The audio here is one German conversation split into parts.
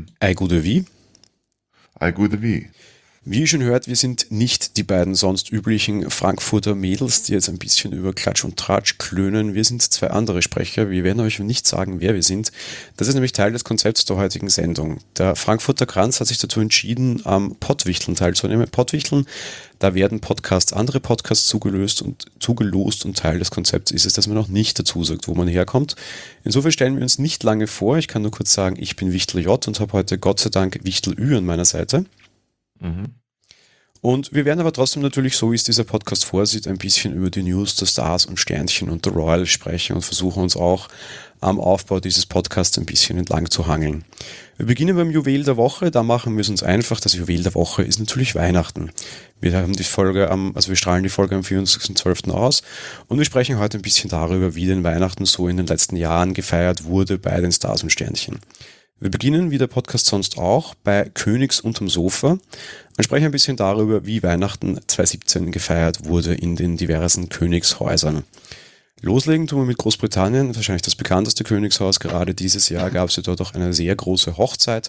Ei gute wie? Ei gute wie. Wie ihr schon hört, wir sind nicht die beiden sonst üblichen Frankfurter Mädels, die jetzt ein bisschen über Klatsch und Tratsch klönen. Wir sind zwei andere Sprecher. Wir werden euch nicht sagen, wer wir sind. Das ist nämlich Teil des Konzepts der heutigen Sendung. Der Frankfurter Kranz hat sich dazu entschieden, am Pottwichteln teilzunehmen. Pottwichteln, da werden andere Podcasts zugelost und Teil des Konzepts ist es, dass man noch nicht dazu sagt, wo man herkommt. Insofern stellen wir uns nicht lange vor. Ich kann nur kurz sagen, ich bin Wichtel J und habe heute Gott sei Dank Wichtel Ü an meiner Seite. Und wir werden aber trotzdem natürlich, so wie es dieser Podcast vorsieht, ein bisschen über die News der Stars und Sternchen und der Royal sprechen und versuchen uns auch am Aufbau dieses Podcasts ein bisschen entlang zu hangeln. Wir beginnen beim Juwel der Woche, da machen wir es uns einfach. Das Juwel der Woche ist natürlich Weihnachten. Wir strahlen die Folge am 24.12. aus und wir sprechen heute ein bisschen darüber, wie denn Weihnachten so in den letzten Jahren gefeiert wurde bei den Stars und Sternchen. Wir beginnen, wie der Podcast sonst auch, bei Königs unterm Sofa und sprechen ein bisschen darüber, wie Weihnachten 2017 gefeiert wurde in den diversen Königshäusern. Loslegen tun wir mit Großbritannien, wahrscheinlich das bekannteste Königshaus. Gerade dieses Jahr gab es ja dort auch eine sehr große Hochzeit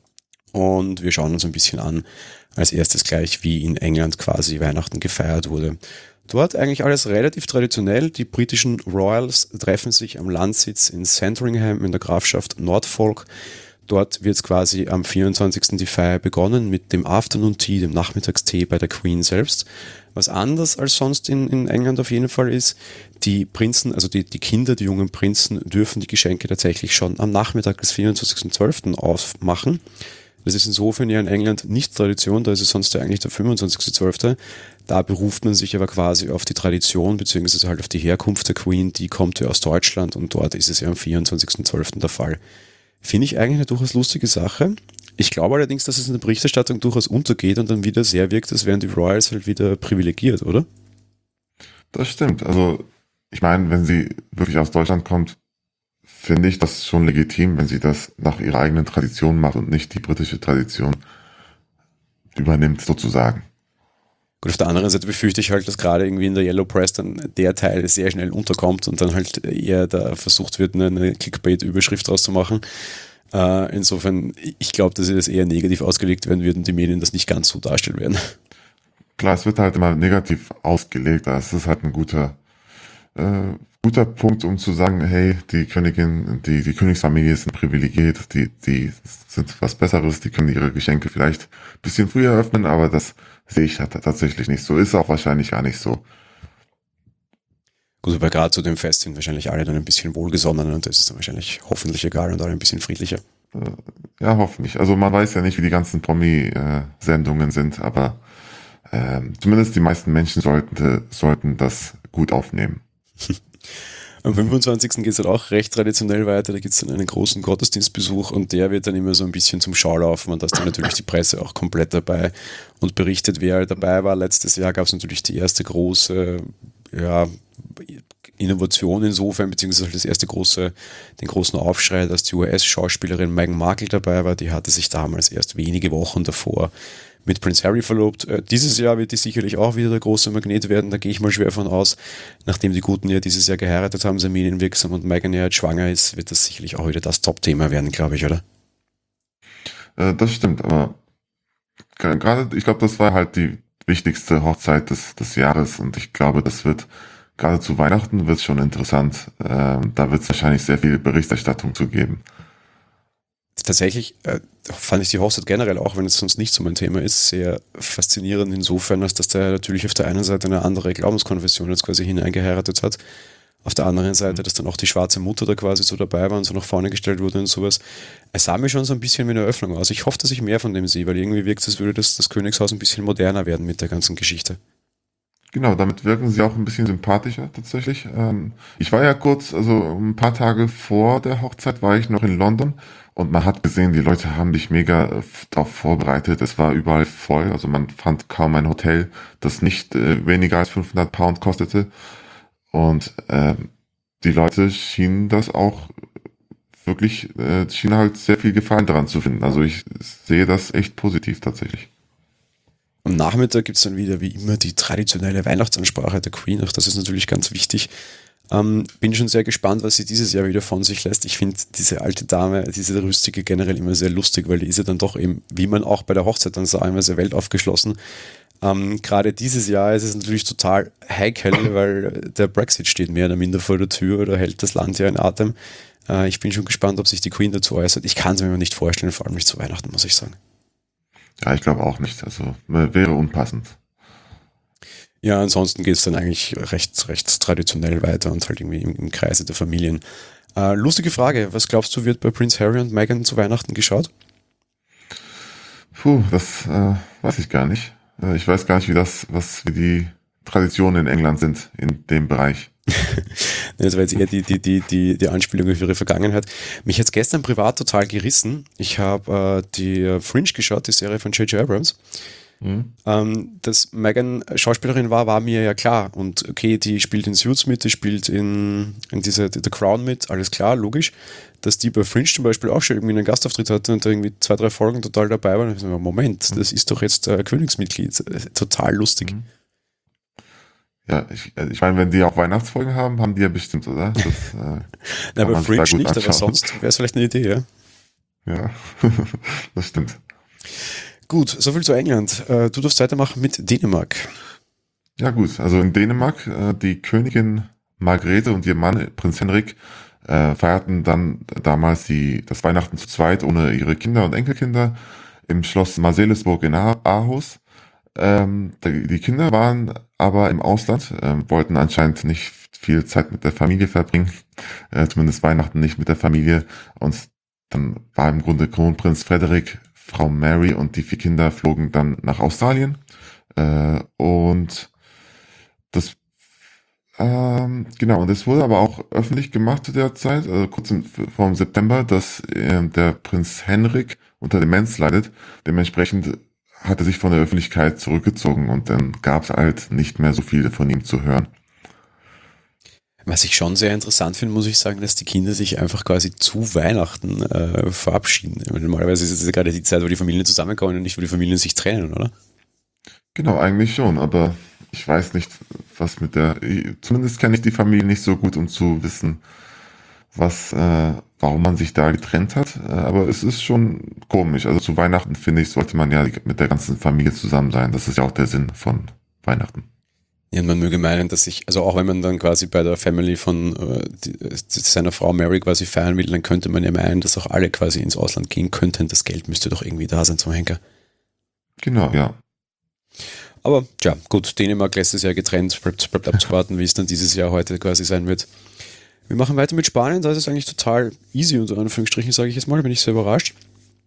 und wir schauen uns ein bisschen an, als erstes gleich, wie in England quasi Weihnachten gefeiert wurde. Dort eigentlich alles relativ traditionell. Die britischen Royals treffen sich am Landsitz in Sandringham in der Grafschaft Norfolk. Dort wird quasi am 24. die Feier begonnen mit dem Afternoon Tea, dem Nachmittagstee bei der Queen selbst. Was anders als sonst in England auf jeden Fall ist, die Prinzen, also die Kinder, die jungen Prinzen, dürfen die Geschenke tatsächlich schon am Nachmittag des 24.12. aufmachen. Das ist insofern ja in England nicht Tradition, da ist es sonst ja eigentlich der 25.12. Da beruft man sich aber quasi auf die Tradition, beziehungsweise halt auf die Herkunft der Queen, die kommt ja aus Deutschland und dort ist es ja am 24.12. der Fall. Finde ich eigentlich eine durchaus lustige Sache. Ich glaube allerdings, dass es in der Berichterstattung durchaus untergeht und dann wieder sehr wirkt, als wären die Royals halt wieder privilegiert, oder? Das stimmt. Also, ich meine, wenn sie wirklich aus Deutschland kommt, finde ich das schon legitim, wenn sie das nach ihrer eigenen Tradition macht und nicht die britische Tradition übernimmt, sozusagen. Gut, auf der anderen Seite befürchte ich halt, dass gerade irgendwie in der Yellow Press dann der Teil sehr schnell unterkommt und dann halt eher da versucht wird, eine Clickbait-Überschrift draus zu machen. Insofern, ich glaube, dass das eher negativ ausgelegt werden wird und die Medien das nicht ganz so darstellen werden. Klar, es wird halt immer negativ ausgelegt, das ist halt ein guter Punkt, um zu sagen, hey, die Königin, die Königsfamilie sind privilegiert, die sind was Besseres, die können ihre Geschenke vielleicht ein bisschen früher öffnen, aber das sehe ich halt tatsächlich nicht so. Ist auch wahrscheinlich gar nicht so. Gut, aber gerade zu dem Fest sind wahrscheinlich alle dann ein bisschen wohlgesonnen und das ist dann wahrscheinlich hoffentlich egal und alle ein bisschen friedlicher. Ja, hoffentlich. Also man weiß ja nicht, wie die ganzen Promi-Sendungen sind, aber zumindest die meisten Menschen sollten das gut aufnehmen. Am 25. geht es dann auch recht traditionell weiter, da gibt es dann einen großen Gottesdienstbesuch und der wird dann immer so ein bisschen zum Schaulaufen und da ist dann natürlich die Presse auch komplett dabei und berichtet, wer dabei war. Letztes Jahr gab es natürlich die erste große Innovation insofern, beziehungsweise den großen Aufschrei, dass die US-Schauspielerin Meghan Markle dabei war, die hatte sich damals erst wenige Wochen davor mit Prince Harry verlobt. Dieses Jahr wird die sicherlich auch wieder der große Magnet werden, da gehe ich mal schwer von aus. Nachdem die Guten ja dieses Jahr geheiratet haben, sehr medienwirksam und Meghan ja jetzt schwanger ist, wird das sicherlich auch wieder das Top-Thema werden, glaube ich, oder? Das stimmt, aber gerade, ich glaube, das war halt die wichtigste Hochzeit des Jahres und ich glaube, das wird gerade zu Weihnachten wird es schon interessant. Da wird es wahrscheinlich sehr viel Berichterstattung zu geben. Tatsächlich fand ich die Hochzeit generell, auch wenn es sonst nicht so mein Thema ist, sehr faszinierend insofern, als dass der natürlich auf der einen Seite eine andere Glaubenskonfession jetzt quasi hineingeheiratet hat. Auf der anderen Seite, dass dann auch die schwarze Mutter da quasi so dabei war und so nach vorne gestellt wurde und sowas. Es sah mir schon so ein bisschen wie eine Eröffnung aus. Ich hoffe, dass ich mehr von dem sehe, weil irgendwie wirkt es, als würde das Königshaus ein bisschen moderner werden mit der ganzen Geschichte. Genau, damit wirken sie auch ein bisschen sympathischer tatsächlich. Ich war ja kurz, also ein paar Tage vor der Hochzeit war ich noch in London und man hat gesehen, die Leute haben sich mega darauf vorbereitet. Es war überall voll, also man fand kaum ein Hotel, das nicht weniger als 500 Pound kostete. Und die Leute schienen das auch wirklich, schienen halt sehr viel Gefallen daran zu finden. Also ich sehe das echt positiv tatsächlich. Am Nachmittag gibt es dann wieder wie immer die traditionelle Weihnachtsansprache der Queen, auch das ist natürlich ganz wichtig. Bin schon sehr gespannt, was sie dieses Jahr wieder von sich lässt. Ich finde diese alte Dame, diese Rüstige generell immer sehr lustig, weil die ist ja dann doch eben, wie man auch bei der Hochzeit dann sah, immer sehr weltaufgeschlossen. Gerade dieses Jahr ist es natürlich total heikel, weil der Brexit steht mehr oder minder vor der Tür oder hält das Land ja in Atem. Ich bin schon gespannt, ob sich die Queen dazu äußert. Ich kann es mir nicht vorstellen, vor allem nicht zu Weihnachten, muss ich sagen. Ja, ich glaube auch nicht. Also wäre unpassend. Ja, ansonsten geht es dann eigentlich recht traditionell weiter und halt irgendwie im Kreise der Familien. Lustige Frage, was glaubst du, wird bei Prince Harry und Meghan zu Weihnachten geschaut? Puh, das weiß ich gar nicht. Ich weiß gar nicht, wie die Traditionen in England sind in dem Bereich. Das war jetzt eher die Anspielung auf ihre Vergangenheit. Mich hat es gestern privat total gerissen. Ich habe die Fringe geschaut, die Serie von J.J. Abrams. Dass Meghan Schauspielerin war mir ja klar. Und okay, die spielt in Suits mit, die spielt in The Crown mit, alles klar, logisch. Dass die bei Fringe zum Beispiel auch schon irgendwie einen Gastauftritt hatte und da irgendwie 2-3 Folgen total dabei war. Und ich so, Moment, das ist doch jetzt Königsmitglied. Total lustig. Ja, ich meine, wenn die auch Weihnachtsfolgen haben die ja bestimmt, oder? Das, na, bei Fringe nicht, aber sonst wäre es vielleicht eine Idee, ja? Ja, das stimmt. Gut, soviel zu England. Du darfst weitermachen mit Dänemark. Ja gut, also in Dänemark, die Königin Margrethe und ihr Mann, Prinz Henrik, feierten dann damals das Weihnachten zu zweit ohne ihre Kinder und Enkelkinder im Schloss Marselisburg in Aarhus. Die Kinder waren aber im Ausland, wollten anscheinend nicht viel Zeit mit der Familie verbringen, zumindest Weihnachten nicht mit der Familie. Und dann war im Grunde Kronprinz Frederik, Frau Mary und die 4 Kinder flogen dann nach Australien. Und das genau, und es wurde aber auch öffentlich gemacht zu der Zeit, also kurz vor dem September, dass der Prinz Henrik unter Demenz leidet. Dementsprechend hat er sich von der Öffentlichkeit zurückgezogen und dann gab es halt nicht mehr so viel von ihm zu hören. Was ich schon sehr interessant finde, muss ich sagen, dass die Kinder sich einfach quasi zu Weihnachten verabschieden. Normalerweise ist es ja gerade die Zeit, wo die Familien zusammenkommen und nicht, wo die Familien sich trennen, oder? Genau, eigentlich schon, aber ich weiß nicht, zumindest kenne ich die Familie nicht so gut, um zu wissen, warum man sich da getrennt hat. Aber es ist schon komisch. Also zu Weihnachten, finde ich, sollte man ja mit der ganzen Familie zusammen sein. Das ist ja auch der Sinn von Weihnachten. Ja, und man möge meinen, dass also auch wenn man dann quasi bei der Family von seiner Frau Mary quasi feiern will, dann könnte man ja meinen, dass auch alle quasi ins Ausland gehen könnten. Das Geld müsste doch irgendwie da sein zum Henker. Genau, ja. Aber tja, gut, Dänemark lässt es ja getrennt, bleibt abzuwarten, wie es dann dieses Jahr heute quasi sein wird. Wir machen weiter mit Spanien, da ist es eigentlich total easy, unter Anführungsstrichen, sage ich jetzt mal, da bin ich sehr überrascht.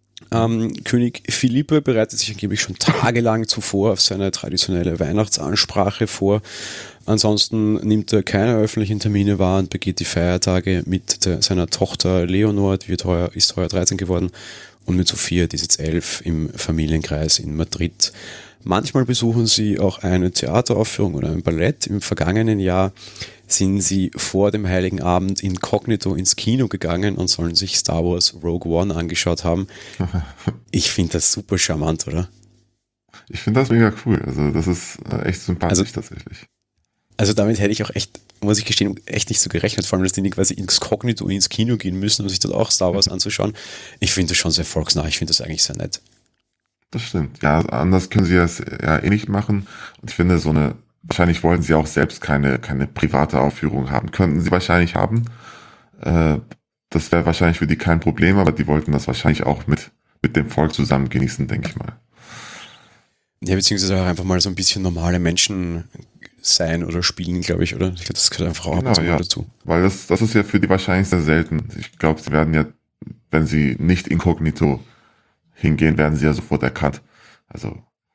König Felipe bereitet sich angeblich schon tagelang zuvor auf seine traditionelle Weihnachtsansprache vor. Ansonsten nimmt er keine öffentlichen Termine wahr und begeht die Feiertage mit seiner Tochter Leonor, die ist heuer 13 geworden, und mit Sophia, die ist jetzt 11, im Familienkreis in Madrid. Manchmal besuchen sie auch eine Theateraufführung oder ein Ballett. Im vergangenen Jahr sind sie vor dem Heiligen Abend inkognito ins Kino gegangen und sollen sich Star Wars Rogue One angeschaut haben. Ich finde das super charmant, oder? Ich finde das mega cool. Also das ist echt sympathisch tatsächlich. Also damit hätte ich auch echt, muss ich gestehen, echt nicht so gerechnet, vor allem, dass die quasi inkognito ins Kino gehen müssen, um sich dort auch Star Wars anzuschauen. Ich finde das schon sehr volksnah, ich finde das eigentlich sehr nett. Das stimmt. Ja, anders können sie das ja eh nicht machen. Und ich finde, wahrscheinlich wollen sie auch selbst keine private Aufführung haben. Könnten sie wahrscheinlich haben. Das wäre wahrscheinlich für die kein Problem, aber die wollten das wahrscheinlich auch mit dem Volk zusammen genießen, denke ich mal. Ja, beziehungsweise auch einfach mal so ein bisschen normale Menschen sein oder spielen, glaube ich, oder? Ich glaube, das gehört einfach auch dazu. Weil das ist ja für die wahrscheinlich sehr selten. Ich glaube, sie werden ja, wenn sie nicht inkognito hingehen, werden sie ja sofort erkannt. Also,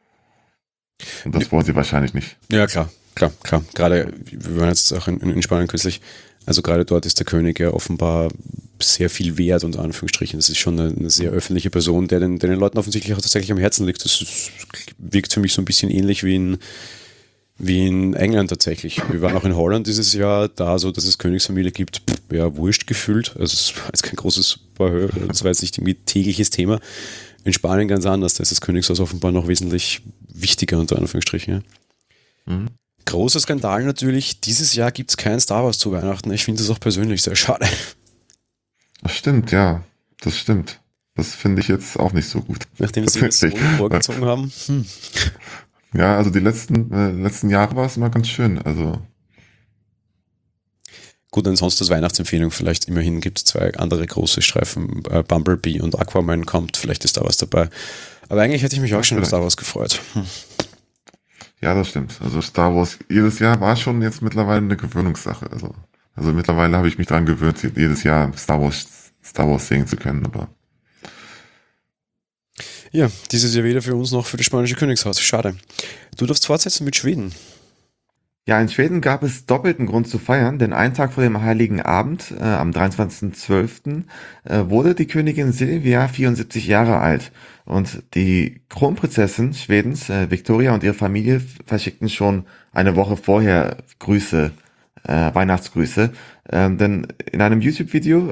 und das wollen sie wahrscheinlich nicht. Ja, klar. Gerade, wir waren jetzt auch in Spanien kürzlich, also gerade dort ist der König ja offenbar sehr viel wert, unter Anführungsstrichen. Das ist schon eine sehr öffentliche Person, der den Leuten offensichtlich auch tatsächlich am Herzen liegt. Das wirkt für mich so ein bisschen ähnlich wie in England tatsächlich. Wir waren auch in Holland dieses Jahr, da so, dass es Königsfamilie gibt, ja, wurscht gefühlt. Also es war jetzt kein großes Verhör, das war jetzt nicht irgendwie tägliches Thema. In Spanien ganz anders, da ist das Königshaus offenbar noch wesentlich wichtiger, unter Anführungsstrichen. Ja. Großer Skandal natürlich, dieses Jahr gibt es kein Star Wars zu Weihnachten. Ich finde das auch persönlich sehr schade. Das stimmt, ja. Das stimmt. Das finde ich jetzt auch nicht so gut. Nachdem sie das so Tatsächlich. vorgezogen haben. Ja, also die letzten Jahre war es immer ganz schön. Also, Gut, ansonsten als Weihnachtsempfehlung vielleicht immerhin gibt es zwei andere große Streifen. Bumblebee und Aquaman kommt, vielleicht ist da was dabei. Aber eigentlich hätte ich mich auch ja, schon auf Star vielleicht. Wars gefreut. Ja, das stimmt. Also Star Wars jedes Jahr war schon jetzt mittlerweile eine Gewöhnungssache. Also mittlerweile habe ich mich dran gewöhnt, jedes Jahr Star Wars sehen zu können. Aber Ja, dieses Jahr weder für uns noch für das spanische Königshaus. Schade. Du darfst fortsetzen mit Schweden. Ja, in Schweden gab es doppelten Grund zu feiern, denn einen Tag vor dem Heiligen Abend, am 23.12., wurde die Königin Silvia 74 Jahre alt. Und die Kronprinzessin Schwedens, Victoria, und ihre Familie verschickten schon eine Woche vorher Grüße, Weihnachtsgrüße. Denn in einem YouTube-Video,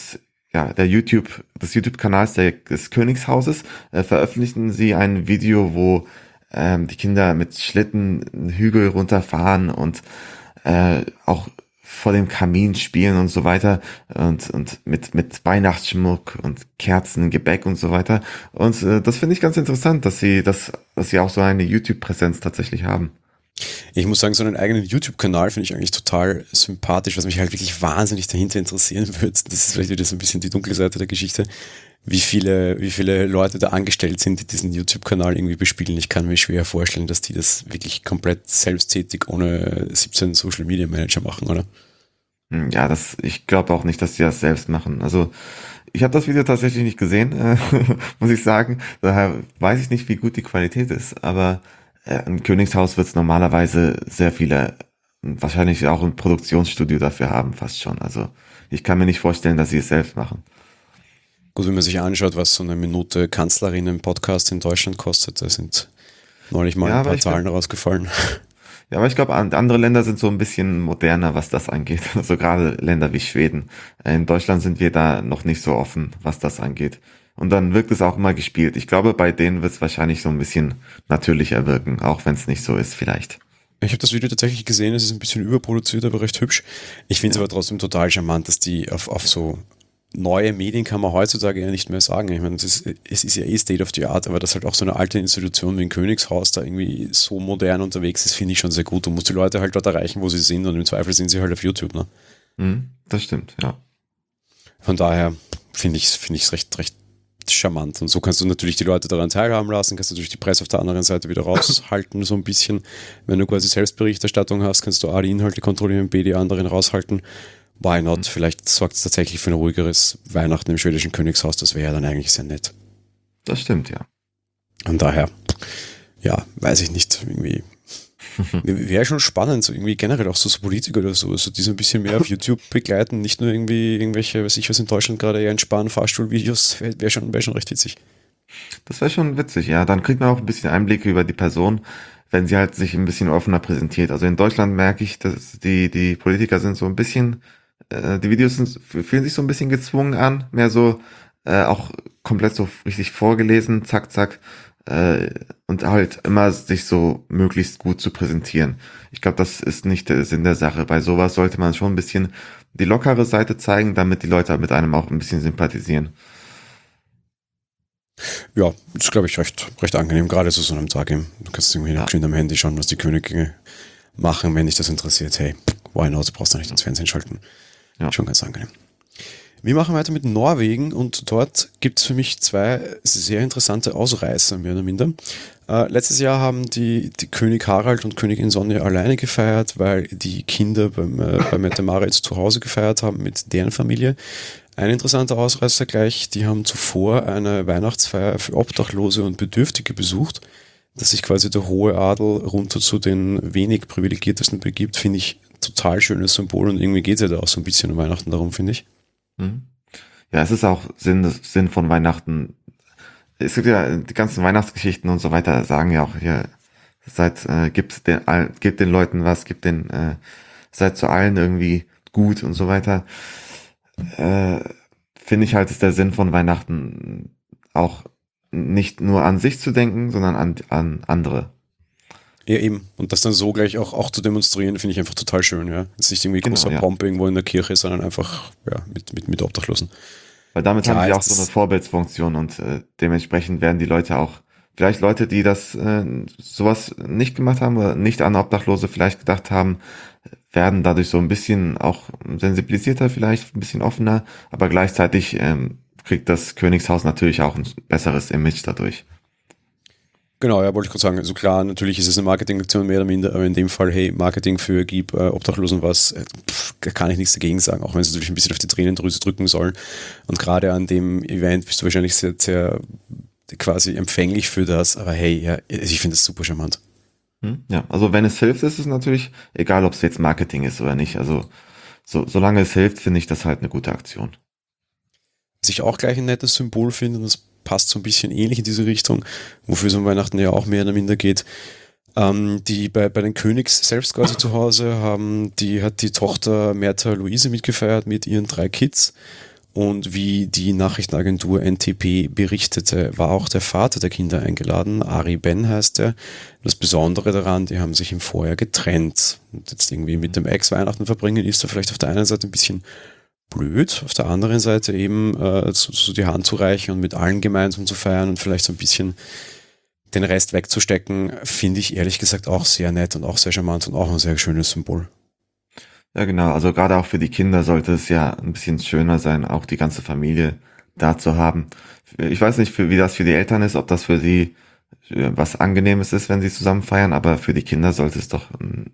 des YouTube-Kanals des Königshauses, veröffentlichten sie ein Video, wo die Kinder mit Schlitten einen Hügel runterfahren und auch vor dem Kamin spielen und so weiter und mit Weihnachtsschmuck und Kerzen, Gebäck und so weiter. Und das finde ich ganz interessant, dass sie auch so eine YouTube-Präsenz tatsächlich haben. Ich muss sagen, so einen eigenen YouTube-Kanal finde ich eigentlich total sympathisch, was mich halt wirklich wahnsinnig dahinter interessieren würde. Das ist vielleicht wieder so ein bisschen die dunkle Seite der Geschichte, wie viele Leute da angestellt sind, die diesen YouTube-Kanal irgendwie bespielen. Ich kann mir schwer vorstellen, dass die das wirklich komplett selbsttätig ohne 17 Social-Media-Manager machen, oder? Ja, ich glaube auch nicht, dass sie das selbst machen. Also ich habe das Video tatsächlich nicht gesehen, muss ich sagen. Daher weiß ich nicht, wie gut die Qualität ist. Aber im Königshaus wird es normalerweise sehr viele, wahrscheinlich auch ein Produktionsstudio dafür haben, fast schon. Also ich kann mir nicht vorstellen, dass sie es selbst machen. Gut, wenn man sich anschaut, was so eine Minute Kanzlerin-Podcast in Deutschland kostet, da sind neulich mal Ja, ein aber paar ich glaube, Zahlen rausgefallen. ja, aber ich glaube, andere Länder sind so ein bisschen moderner, was das angeht. Also gerade Länder wie Schweden. In Deutschland sind wir da noch nicht so offen, was das angeht. Und dann wirkt es auch immer gespielt. Ich glaube, bei denen wird es wahrscheinlich so ein bisschen natürlicher wirken, auch wenn es nicht so ist, vielleicht. Ich habe das Video tatsächlich gesehen, es ist ein bisschen überproduziert, aber recht hübsch. Ich finde es Ja. aber trotzdem total charmant, dass die auf so neue Medien kann man heutzutage ja nicht mehr sagen. Ich meine, es ist ja eh State of the Art, aber dass halt auch so eine alte Institution wie ein Königshaus da irgendwie so modern unterwegs ist, finde ich schon sehr gut. Du musst die Leute halt dort erreichen, wo sie sind, und im Zweifel sind sie halt auf YouTube, ne? Das stimmt, ja. Von daher finde ich es recht charmant. Und so kannst du natürlich die Leute daran teilhaben lassen, kannst natürlich die Presse auf der anderen Seite wieder raushalten, so ein bisschen. Wenn du quasi Selbstberichterstattung hast, kannst du A, die Inhalte kontrollieren, B, die anderen raushalten. Why not? Vielleicht sorgt es tatsächlich für ein ruhigeres Weihnachten im schwedischen Königshaus. Das wäre ja dann eigentlich sehr nett. Das stimmt, ja. Und daher, ja, weiß ich nicht, irgendwie. Wäre schon spannend, so irgendwie generell auch so Politiker oder so, die so ein bisschen mehr auf YouTube begleiten, nicht nur irgendwie irgendwelche, weiß ich was in Deutschland gerade eher entspannen, Fahrstuhlvideos, wär schon recht witzig. Das wäre schon witzig, ja. Dann kriegt man auch ein bisschen Einblicke über die Person, wenn sie halt sich ein bisschen offener präsentiert. Also in Deutschland merke ich, dass die Politiker sind so ein bisschen, die Videos fühlen sich so ein bisschen gezwungen an, mehr so auch komplett so richtig vorgelesen, zack, zack, und halt immer sich so möglichst gut zu präsentieren. Ich glaube, das ist nicht der Sinn der Sache. Bei sowas sollte man schon ein bisschen die lockere Seite zeigen, damit die Leute mit einem auch ein bisschen sympathisieren. Ja, das ist, glaube ich, recht angenehm, gerade so einem Tag eben. Du kannst irgendwie noch schön am Handy schauen, was die Könige machen, wenn dich das interessiert. Hey, why not? Du brauchst da nicht ins Fernsehen schalten. Ja. Schon ganz angenehm. Wir machen weiter mit Norwegen, und dort gibt es für mich zwei sehr interessante Ausreißer, mehr oder minder. Letztes Jahr haben die König Harald und Königin Sonja alleine gefeiert, weil die Kinder bei Mette-Marit zu Hause gefeiert haben mit deren Familie. Ein interessanter Ausreißer gleich, die haben zuvor eine Weihnachtsfeier für Obdachlose und Bedürftige besucht, dass sich quasi der hohe Adel runter zu den wenig privilegiertesten begibt, finde ich total schönes Symbol, und irgendwie geht es ja da auch so ein bisschen um Weihnachten darum, finde ich. Ja, es ist auch Sinn von Weihnachten. Es gibt ja die ganzen Weihnachtsgeschichten und so weiter, sagen ja auch hier, gebt den Leuten was, seid zu allen irgendwie gut und so weiter. Finde ich halt, ist der Sinn von Weihnachten auch nicht nur an sich zu denken, sondern an andere. Ja, eben. Und das dann so gleich auch zu demonstrieren, finde ich einfach total schön, ja. Jetzt nicht irgendwie Genau, großer ja. Pomp irgendwo in der Kirche, sondern einfach, ja, mit Obdachlosen. Weil damit Klar, haben sie auch jetzt so eine ist- Vorbildsfunktion und dementsprechend werden die Leute auch, vielleicht Leute, die das sowas nicht gemacht haben oder nicht an Obdachlose vielleicht gedacht haben, werden dadurch so ein bisschen auch sensibilisierter, vielleicht ein bisschen offener, aber gleichzeitig kriegt das Königshaus natürlich auch ein besseres Image dadurch. Genau, ja, wollte ich gerade sagen. Also klar, natürlich ist es eine Marketingaktion mehr oder minder, aber in dem Fall, hey, Marketing für gib Obdachlosen was, da kann ich nichts dagegen sagen, auch wenn es natürlich ein bisschen auf die Tränendrüse drücken soll. Und gerade an dem Event bist du wahrscheinlich sehr, sehr quasi empfänglich für das, aber hey, ja, ich finde das super charmant. Ja, also wenn es hilft, ist es natürlich egal, ob es jetzt Marketing ist oder nicht. Also solange es hilft, finde ich das halt eine gute Aktion. Was ich auch gleich ein nettes Symbol finde, und das passt so ein bisschen ähnlich in diese Richtung, wofür es um Weihnachten ja auch mehr oder minder geht. Die bei den Königs selbst quasi zu Hause hat die Tochter Märtha Luise mitgefeiert mit ihren 3 Kids. Und wie die Nachrichtenagentur NTP berichtete, war auch der Vater der Kinder eingeladen. Ari Ben heißt er. Das Besondere daran, die haben sich im Vorjahr getrennt. Und jetzt irgendwie mit dem Ex Weihnachten verbringen, ist da vielleicht auf der einen Seite ein bisschen blöd, auf der anderen Seite eben so die Hand zu reichen und mit allen gemeinsam zu feiern und vielleicht so ein bisschen den Rest wegzustecken, finde ich ehrlich gesagt auch sehr nett und auch sehr charmant und auch ein sehr schönes Symbol. Ja, genau. Also gerade auch für die Kinder sollte es ja ein bisschen schöner sein, auch die ganze Familie da zu haben. Ich weiß nicht, wie das für die Eltern ist, ob das für sie was Angenehmes ist, wenn sie zusammen feiern, aber für die Kinder sollte es doch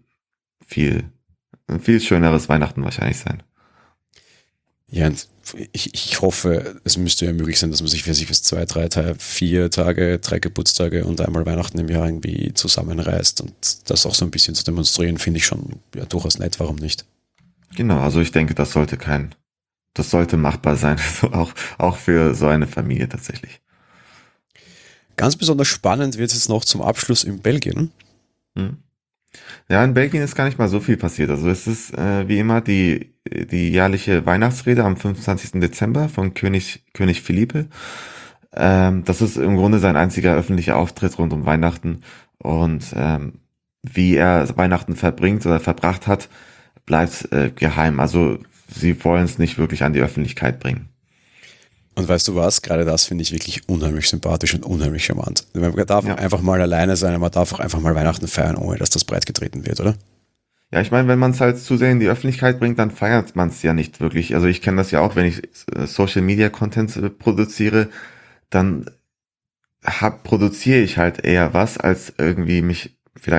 ein viel schöneres Weihnachten wahrscheinlich sein. Ja, und ich hoffe, es müsste ja möglich sein, dass man sich für 2, 3 Tage, 4 Tage, 3 Geburtstage und einmal Weihnachten im Jahr irgendwie zusammenreißt und das auch so ein bisschen zu demonstrieren, finde ich schon ja, durchaus nett, warum nicht? Genau, also ich denke, das sollte machbar sein, so auch für so eine Familie tatsächlich. Ganz besonders spannend wird es jetzt noch zum Abschluss in Belgien. Hm. Ja, in Belgien ist gar nicht mal so viel passiert. Also es ist wie immer die jährliche Weihnachtsrede am 25. Dezember von König Philippe. Das ist im Grunde sein einziger öffentlicher Auftritt rund um Weihnachten. Und wie er Weihnachten verbringt oder verbracht hat, bleibt geheim. Also sie wollen es nicht wirklich an die Öffentlichkeit bringen. Und weißt du was? Gerade das finde ich wirklich unheimlich sympathisch und unheimlich charmant. Man darf Ja. einfach mal alleine sein, man darf auch einfach mal Weihnachten feiern, ohne dass das breitgetreten wird, oder? Ja, ich meine, wenn man es halt zu sehr in die Öffentlichkeit bringt, dann feiert man es ja nicht wirklich. Also ich kenne das ja auch, wenn ich Social Media Content produziere, dann produziere ich halt eher was, als irgendwie mich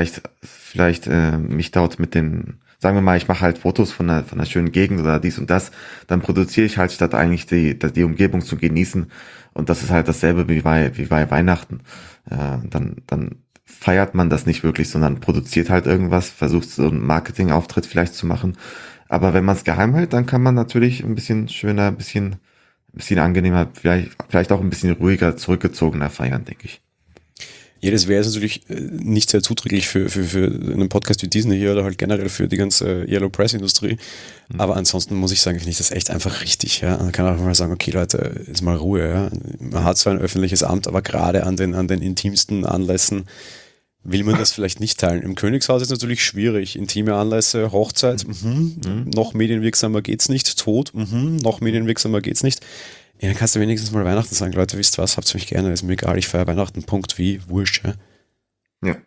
mich dort mit den, sagen wir mal, ich mache halt Fotos von einer schönen Gegend oder dies und das, dann produziere ich halt, statt eigentlich die Umgebung zu genießen. Und das ist halt dasselbe wie bei Weihnachten. Dann feiert man das nicht wirklich, sondern produziert halt irgendwas, versucht so einen Marketingauftritt vielleicht zu machen. Aber wenn man es geheim hält, dann kann man natürlich ein bisschen schöner, ein bisschen angenehmer, vielleicht auch ein bisschen ruhiger, zurückgezogener feiern, denke ich. Ja, das wäre jetzt natürlich nicht sehr zuträglich für einen Podcast wie diesen hier oder halt generell für die ganze Yellow Press Industrie. Aber ansonsten muss ich sagen, finde ich das echt einfach richtig. Ja? Man kann auch mal sagen, okay Leute, jetzt mal Ruhe. Ja? Man hat zwar ein öffentliches Amt, aber gerade an den intimsten Anlässen will man das vielleicht nicht teilen. Im Königshaus ist natürlich schwierig. Intime Anlässe, Hochzeit, noch medienwirksamer geht's nicht. Tod, noch medienwirksamer geht's nicht. Ja, dann kannst du wenigstens mal Weihnachten sagen, Leute, wisst was, habt's mich gerne, ist mir egal, ich feiere Weihnachten, Punkt, wie, wurscht. Ja. Ja.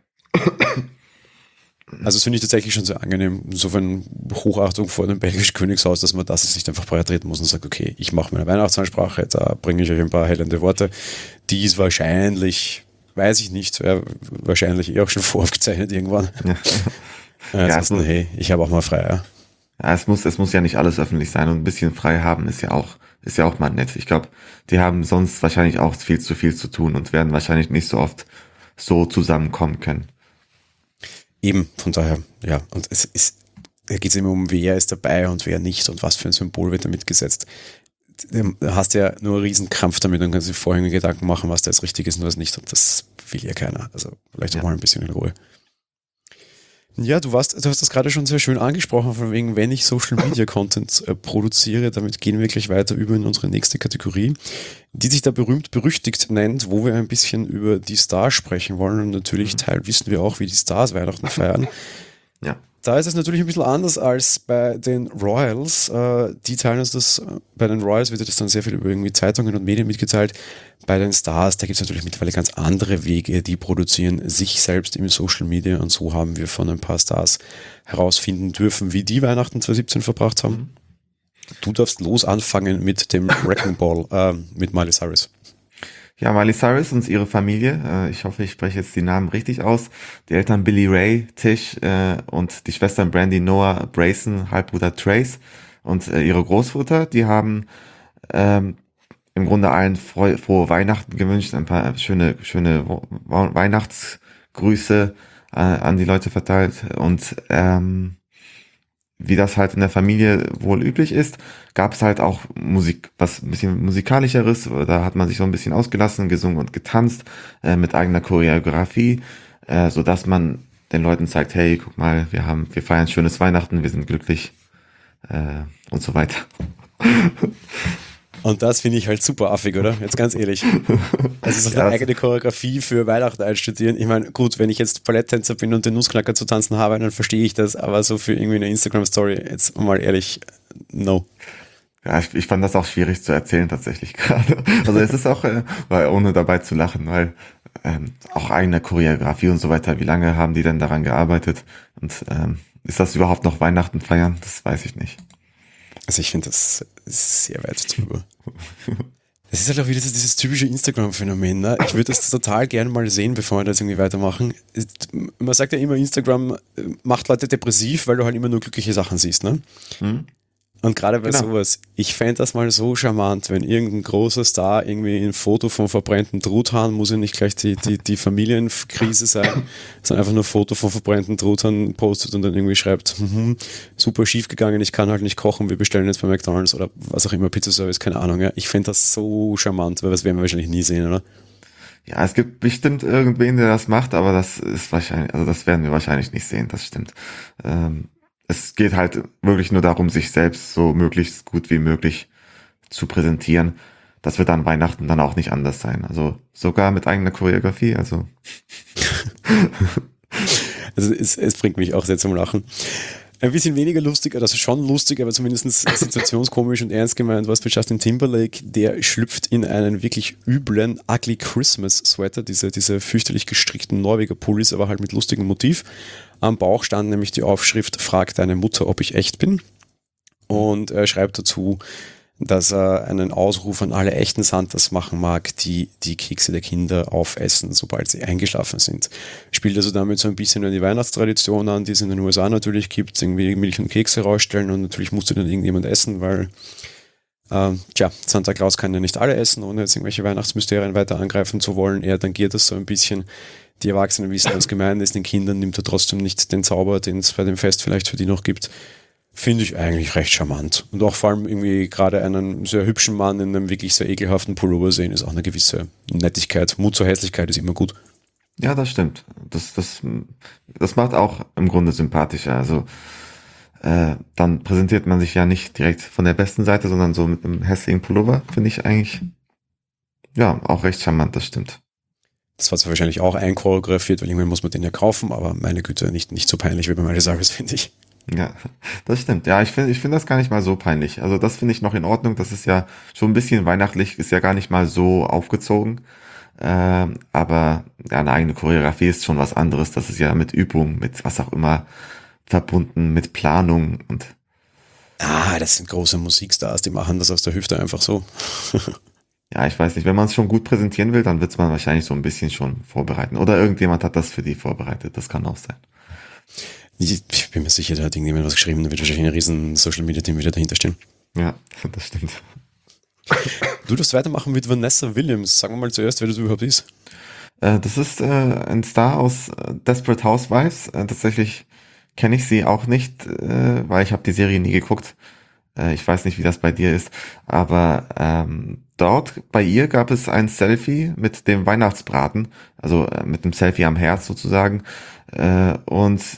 Also das finde ich tatsächlich schon sehr angenehm, insofern Hochachtung vor dem belgischen Königshaus, dass man das jetzt nicht einfach breitreten muss und sagt, okay, ich mache meine Weihnachtsansprache, da bringe ich euch ein paar hellende Worte, die ist wahrscheinlich, weiß ich nicht, wahrscheinlich auch schon voraufgezeichnet irgendwann. Ja. Ansonsten, hey, ich habe auch mal frei, ja. Ja, es muss ja nicht alles öffentlich sein und ein bisschen frei haben ist ja auch mal nett. Ich glaube, die haben sonst wahrscheinlich auch viel zu tun und werden wahrscheinlich nicht so oft so zusammenkommen können. Eben, von daher, ja, und da geht es immer um, wer ist dabei und wer nicht und was für ein Symbol wird damit gesetzt. Da hast du ja nur einen riesen Krampf damit und kannst dir vorher Gedanken machen, was da jetzt richtig ist und was nicht und das will ja keiner. Also vielleicht auch mal ein bisschen in Ruhe. Ja, du hast das gerade schon sehr schön angesprochen, von wegen, wenn ich Social Media Content produziere, damit gehen wir gleich weiter über in unsere nächste Kategorie, die sich da berühmt-berüchtigt nennt, wo wir ein bisschen über die Stars sprechen wollen und natürlich wissen wir auch, wie die Stars Weihnachten feiern. Ja. Da ist es natürlich ein bisschen anders als bei den Royals. Die teilen uns das, bei den Royals wird das dann sehr viel über irgendwie Zeitungen und Medien mitgeteilt. Bei den Stars, da gibt es natürlich mittlerweile ganz andere Wege, die produzieren sich selbst im Social Media und so haben wir von ein paar Stars herausfinden dürfen, wie die Weihnachten 2017 verbracht haben. Du darfst los anfangen mit dem Wrecking Ball, mit Miley Cyrus. Ja, Miley Cyrus und ihre Familie, ich hoffe, ich spreche jetzt die Namen richtig aus. Die Eltern Billy Ray, Tish und die Schwestern Brandy, Noah, Brayson, Halbbruder Trace und ihre Großmutter, die haben im Grunde allen frohe Weihnachten gewünscht, ein paar schöne Weihnachtsgrüße an die Leute verteilt und wie das halt in der Familie wohl üblich ist, gab es halt auch Musik, was ein bisschen musikalischeres, da hat man sich so ein bisschen ausgelassen, gesungen und getanzt, mit eigener Choreografie, so dass man den Leuten zeigt, hey, guck mal, wir feiern schönes Weihnachten, wir sind glücklich, und so weiter. Und das finde ich halt super affig, oder? Jetzt ganz ehrlich. Also so eine eigene Choreografie für Weihnachten einstudieren. Ich meine, gut, wenn ich jetzt Balletttänzer bin und den Nussknacker zu tanzen habe, dann verstehe ich das, aber so für irgendwie eine Instagram-Story, jetzt mal ehrlich, no. Ja, ich fand das auch schwierig zu erzählen tatsächlich gerade. Also es ist auch, ohne dabei zu lachen, weil auch eigene Choreografie und so weiter, wie lange haben die denn daran gearbeitet? Und ist das überhaupt noch Weihnachten feiern? Das weiß ich nicht. Also ich finde das sehr weit drüber. Das ist halt auch wieder dieses typische Instagram-Phänomen. Ne? Ich würde das total gerne mal sehen, bevor wir das irgendwie weitermachen. Man sagt ja immer, Instagram macht Leute depressiv, weil du halt immer nur glückliche Sachen siehst. Ne? Und gerade bei sowas, ich fände das mal so charmant, wenn irgendein großer Star irgendwie ein Foto vom verbrennten Truthahn, muss ja nicht gleich die Familienkrise sein, sondern einfach nur ein Foto vom verbrennten Truthahn postet und dann irgendwie schreibt, super schief gegangen, ich kann halt nicht kochen, wir bestellen jetzt bei McDonald's oder was auch immer, Pizzaservice, keine Ahnung. Ja. Ich fände das so charmant, weil das werden wir wahrscheinlich nie sehen, oder? Ja, es gibt bestimmt irgendwen, der das macht, aber das ist wahrscheinlich, also das werden wir wahrscheinlich nicht sehen, das stimmt. Es geht halt wirklich nur darum, sich selbst so möglichst gut wie möglich zu präsentieren. Das wird an Weihnachten dann auch nicht anders sein. Also sogar mit eigener Choreografie. Also es bringt mich auch sehr zum Lachen. Ein bisschen weniger lustig, also schon lustig, aber zumindest situationskomisch und ernst gemeint was für Justin Timberlake. Der schlüpft in einen wirklich üblen Ugly Christmas Sweater, diese fürchterlich gestrickten Norweger Pullis, aber halt mit lustigem Motiv. Am Bauch stand nämlich die Aufschrift, frag deine Mutter, ob ich echt bin. Und er schreibt dazu, dass er einen Ausruf an alle echten Santas machen mag, die die Kekse der Kinder aufessen, sobald sie eingeschlafen sind. Spielt also damit so ein bisschen an die Weihnachtstradition an, die es in den USA natürlich gibt, irgendwie Milch und Kekse rausstellen und natürlich musste dann irgendjemand essen, weil Santa Claus kann ja nicht alle essen, ohne jetzt irgendwelche Weihnachtsmysterien weiter angreifen zu wollen. Er tangiert das so ein bisschen. Die Erwachsenen wissen, was gemeint ist, den Kindern nimmt er trotzdem nicht den Zauber, den es bei dem Fest vielleicht für die noch gibt. Finde ich eigentlich recht charmant. Und auch vor allem irgendwie gerade einen sehr hübschen Mann in einem wirklich sehr ekelhaften Pullover sehen, ist auch eine gewisse Nettigkeit. Mut zur Hässlichkeit ist immer gut. ja, das stimmt. Das macht auch im Grunde sympathischer. Also dann präsentiert man sich ja nicht direkt von der besten Seite, sondern so mit einem hässlichen Pullover, finde ich eigentlich ja auch recht charmant, das stimmt. Das war zwar wahrscheinlich auch einchoreografiert, weil irgendwann muss man den ja kaufen, aber meine Güte, nicht so peinlich wie bei Miley Cyrus, finde ich. Ja, das stimmt. Ja, ich finde das gar nicht mal so peinlich. Also das finde ich noch in Ordnung. Das ist ja schon ein bisschen weihnachtlich, ist ja gar nicht mal so aufgezogen. Aber ja, eine eigene Choreografie ist schon was anderes. Das ist ja mit Übung, mit was auch immer verbunden, mit Planung und Das sind große Musikstars, die machen das aus der Hüfte einfach so. ja, ich weiß nicht, wenn man es schon gut präsentieren will, dann wird es man wahrscheinlich so ein bisschen schon vorbereiten. Oder irgendjemand hat das für die vorbereitet. Das kann auch sein. Ich bin mir sicher, da hat irgendjemand was geschrieben, da wird wahrscheinlich ein riesen Social-Media-Team wieder dahinter stehen. Ja, das stimmt. Du darfst weitermachen mit Vanessa Williams. Sagen wir mal zuerst, wer das überhaupt ist. Das ist ein Star aus Desperate Housewives. Tatsächlich kenne ich sie auch nicht, weil ich habe die Serie nie geguckt. Ich weiß nicht, wie das bei dir ist. Aber dort bei ihr gab es ein Selfie mit dem Weihnachtsbraten. Also mit dem Selfie am Herz sozusagen. Und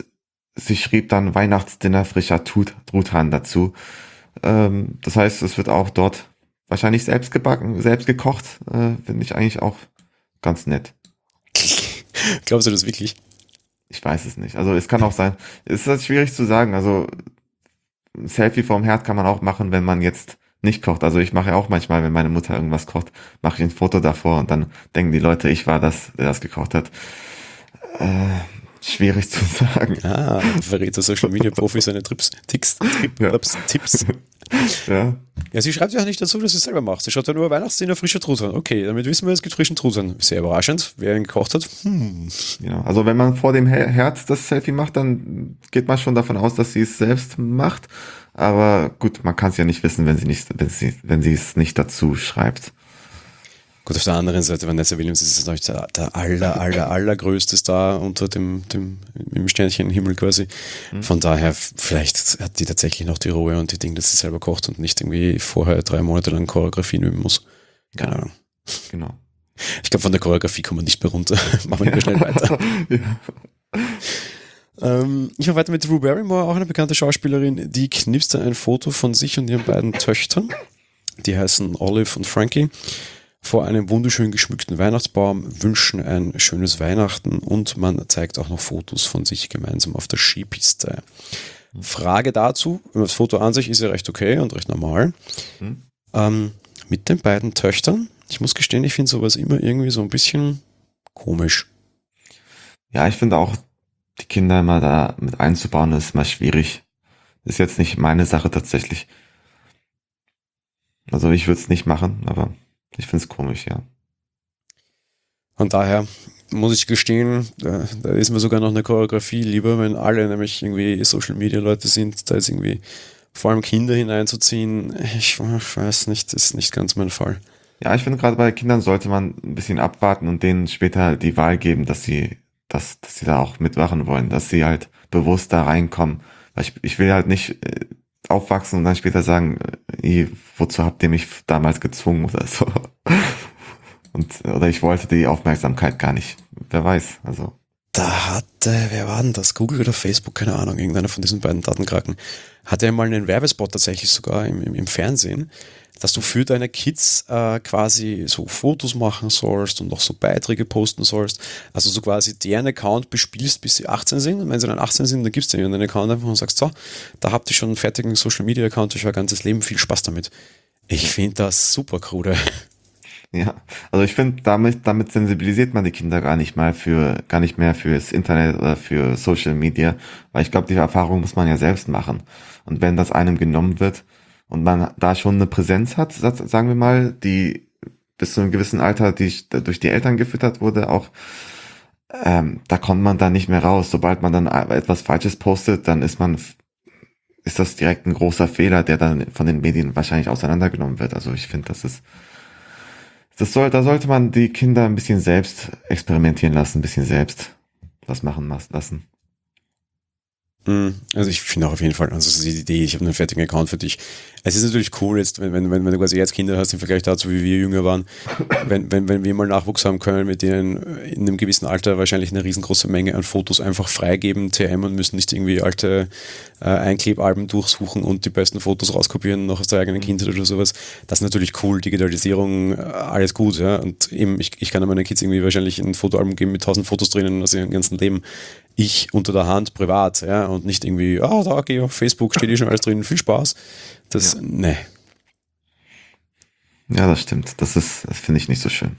sie schrieb dann Weihnachtsdinner frischer Truthahn dazu. Das heißt, es wird auch dort wahrscheinlich selbst gebacken, selbst gekocht. Finde ich eigentlich auch ganz nett. Glaubst du das wirklich? Ich weiß es nicht. Also es kann auch sein. Es ist halt schwierig zu sagen. Also ein Selfie vorm Herd kann man auch machen, wenn man jetzt nicht kocht. Also ich mache ja auch manchmal, wenn meine Mutter irgendwas kocht, mache ich ein Foto davor und dann denken die Leute, ich war das, der das gekocht hat. Schwierig zu sagen. Verrät der Social Media Profi seine Tipps. Ja. Ja, sie schreibt ja auch nicht dazu, dass sie es selber macht. Sie schaut ja nur Weihnachtsdinner frischer Truthahn. Okay, damit wissen wir, es gibt frischen Truthahn. Sehr überraschend. Wer ihn gekocht hat? Ja, also wenn man vor dem Herd das Selfie macht, dann geht man schon davon aus, dass sie es selbst macht. Aber gut, man kann es ja nicht wissen, wenn sie es nicht dazu schreibt. Gut, auf der anderen Seite, Vanessa Williams ist natürlich der allergrößte Star unter dem im Sternchenhimmel quasi. Von daher, vielleicht hat die tatsächlich noch die Ruhe und die Dinge, dass sie selber kocht und nicht irgendwie vorher 3 Monate lang Choreografien üben muss. Keine Ahnung. Genau. Ich glaube, von der Choreografie kommen wir nicht mehr runter. Machen wir lieber schnell weiter. Ich mache weiter mit Drew Barrymore, auch eine bekannte Schauspielerin. Die knipste ein Foto von sich und ihren beiden Töchtern. Die heißen Olive und Frankie. Vor einem wunderschön geschmückten Weihnachtsbaum, wünschen ein schönes Weihnachten und man zeigt auch noch Fotos von sich gemeinsam auf der Skipiste. Frage dazu, das Foto an sich ist ja recht okay und recht normal. Mit den beiden Töchtern, ich muss gestehen, ich finde sowas immer irgendwie so ein bisschen komisch. Ja, ich finde auch, die Kinder immer da mit einzubauen, ist mal schwierig. Ist jetzt nicht meine Sache tatsächlich. Also ich würde es nicht machen, aber ich finde es komisch, ja. Von daher muss ich gestehen, da ist mir sogar noch eine Choreografie lieber, wenn alle nämlich irgendwie Social-Media-Leute sind, da ist irgendwie vor allem Kinder hineinzuziehen. Ich weiß nicht, das ist nicht ganz mein Fall. Ja, ich finde gerade bei Kindern sollte man ein bisschen abwarten und denen später die Wahl geben, dass sie da auch mitmachen wollen, dass sie halt bewusst da reinkommen. Weil ich will halt nicht aufwachsen und dann später sagen, wozu habt ihr mich damals gezwungen oder so. Oder ich wollte die Aufmerksamkeit gar nicht. Wer weiß, also. Da hatte, wer war denn das? Google oder Facebook, keine Ahnung, irgendeiner von diesen beiden Datenkraken, hatte ja mal einen Werbespot tatsächlich sogar im Fernsehen, dass du für deine Kids quasi so Fotos machen sollst und noch so Beiträge posten sollst. Also so quasi deren Account bespielst, bis sie 18 sind. Und wenn sie dann 18 sind, dann gibst du ihnen einen Account einfach und sagst, so, da habt ihr schon einen fertigen Social-Media-Account für euer ganzes Leben, viel Spaß damit. Ich finde das super krude. Ja, also ich finde, damit sensibilisiert man die Kinder gar nicht mehr fürs Internet oder für Social Media, weil ich glaube, die Erfahrung muss man ja selbst machen. Und wenn das einem genommen wird und man da schon eine Präsenz hat, sagen wir mal, die bis zu einem gewissen Alter, die durch die Eltern gefüttert wurde, auch da kommt man dann nicht mehr raus. Sobald man dann etwas Falsches postet, dann ist das direkt ein großer Fehler, der dann von den Medien wahrscheinlich auseinandergenommen wird. Also ich finde, da sollte man die Kinder ein bisschen selbst experimentieren lassen, ein bisschen selbst was machen lassen. Also ich finde auch auf jeden Fall, also die Idee, ich habe einen fertigen Account für dich. Es ist natürlich cool jetzt, wenn du quasi jetzt Kinder hast im Vergleich dazu, wie wir jünger waren, wenn wir mal Nachwuchs haben können, mit denen in einem gewissen Alter wahrscheinlich eine riesengroße Menge an Fotos einfach freigeben, TM, und müssen nicht irgendwie alte Einklebalben durchsuchen und die besten Fotos rauskopieren, noch aus der eigenen Kindheit oder sowas. Das ist natürlich cool, Digitalisierung, alles gut, ja. Und eben, ich kann meinen Kids irgendwie wahrscheinlich ein Fotoalbum geben mit 1000 Fotos drinnen aus ihrem ganzen Leben. Ich unter der Hand privat, ja, und nicht irgendwie, da gehe ich auf Facebook, steht schon alles drin, viel Spaß. Das, ja. Ne. Ja, das stimmt. Das finde ich nicht so schön.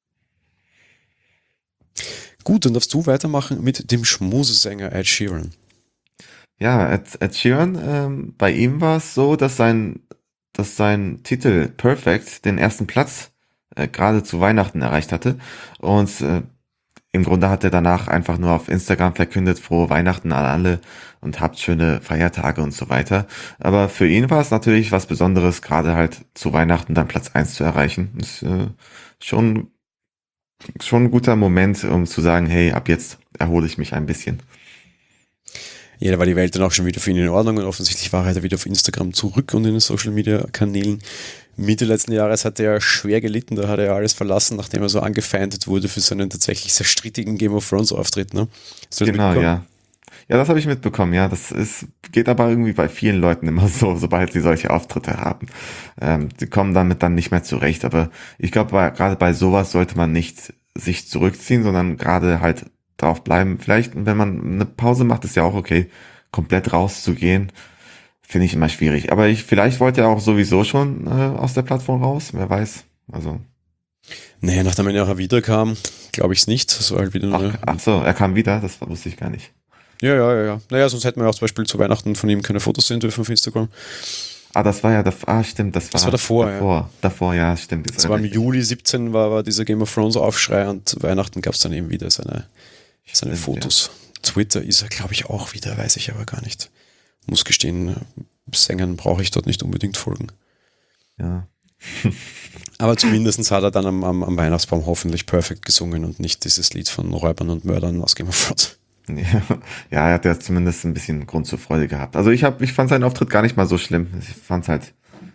Gut, dann darfst du weitermachen mit dem Schmusesänger Ed Sheeran. Ja, Ed Sheeran, bei ihm war es so, dass sein Titel Perfect den ersten Platz gerade zu Weihnachten erreicht hatte. Und im Grunde hat er danach einfach nur auf Instagram verkündet, frohe Weihnachten an alle und habt schöne Feiertage und so weiter. Aber für ihn war es natürlich was Besonderes, gerade halt zu Weihnachten dann Platz 1 zu erreichen. Das ist schon ein guter Moment, um zu sagen, hey, ab jetzt erhole ich mich ein bisschen. Ja, da war die Welt dann auch schon wieder für ihn in Ordnung und offensichtlich war er da wieder auf Instagram zurück und in den Social-Media-Kanälen. Mitte letzten Jahres hat er schwer gelitten, da hat er alles verlassen, nachdem er so angefeindet wurde für seinen tatsächlich sehr strittigen Game of Thrones Auftritt. Ne? Genau, ja. Ja, das habe ich mitbekommen, ja. Geht aber irgendwie bei vielen Leuten immer so, sobald sie solche Auftritte haben. Sie kommen damit dann nicht mehr zurecht. Aber ich glaube, gerade bei sowas sollte man nicht sich zurückziehen, sondern gerade halt drauf bleiben. Vielleicht, wenn man eine Pause macht, ist ja auch okay, komplett rauszugehen. Finde ich immer schwierig. Aber vielleicht wollte er auch sowieso schon aus der Plattform raus, wer weiß. Also. Naja, nachdem er nachher wiederkam, glaube ich es nicht. Das war halt wieder nur. Ach so, er kam wieder, das wusste ich gar nicht. Ja. Naja, sonst hätten wir auch zum Beispiel zu Weihnachten von ihm keine Fotos sehen dürfen auf Instagram. Das war ja stimmt, das war davor. Davor, ja, stimmt. Das war im Juli 17 war dieser Game of Thrones Aufschrei und Weihnachten gab es dann eben wieder seine Fotos. Ja. Twitter ist er, glaube ich, auch wieder, weiß ich aber gar nicht. Muss gestehen, Sängern brauche ich dort nicht unbedingt folgen. Ja. Aber zumindest hat er dann am Weihnachtsbaum hoffentlich perfekt gesungen und nicht dieses Lied von Räubern und Mördern aus Game of Thrones. Ja, er hat ja zumindest ein bisschen Grund zur Freude gehabt. Also ich fand seinen Auftritt gar nicht mal so schlimm. Ich fand's halt,